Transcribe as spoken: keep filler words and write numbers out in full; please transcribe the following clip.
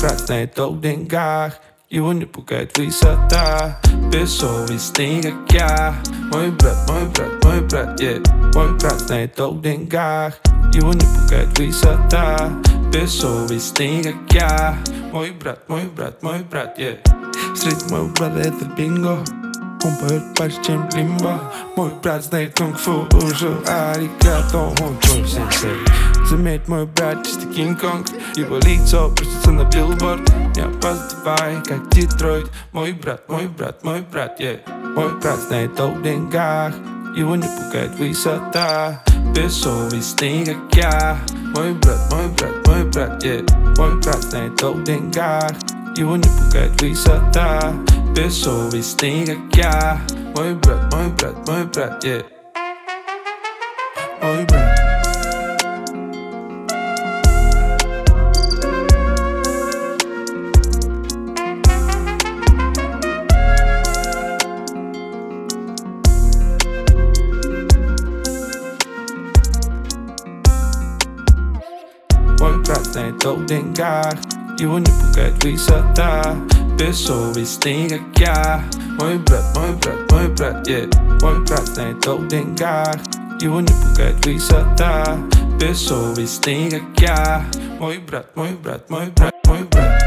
брат знает толк в деньгах, его не пугает высота. Бессовестный, как я. Мой брат, мой брат, мой брат, yeah. Мой брат знает толк в деньгах, его не пугает высота. Бессовестный, как я. Мой брат, мой брат, мой брат, yeah. Среди моего брата это бинго. Он поет больше, чем лимбо. Мой брат знает кунг-фу, уже аригато, он твой сенсей. Заметь, мой брат чистый Кинг-Конг. Его лицо просится на билборд. Не опаздывай, как Детройт. Мой брат, мой брат, мой брат, yeah. Мой брат знает толк в деньгах, его не пугает высота. Бессовестный, как я. Мой брат, мой брат, мой брат, yeah. Мой брат знает толк в деньгах, его не пугает высота. Бессовестный, как я. Мой брат, мой брат, мой брат, yeah. Мой брат. Мой брат знает толк в деньгах, его не пугает высота. Бессовестный, как я. Мой брат, мой брат, мой брат, yeah. Мой брат знает толк в деньгах, его не пугает высота. Бессовестный, как я. Мой брат, мой брат, мой брат, мой брат.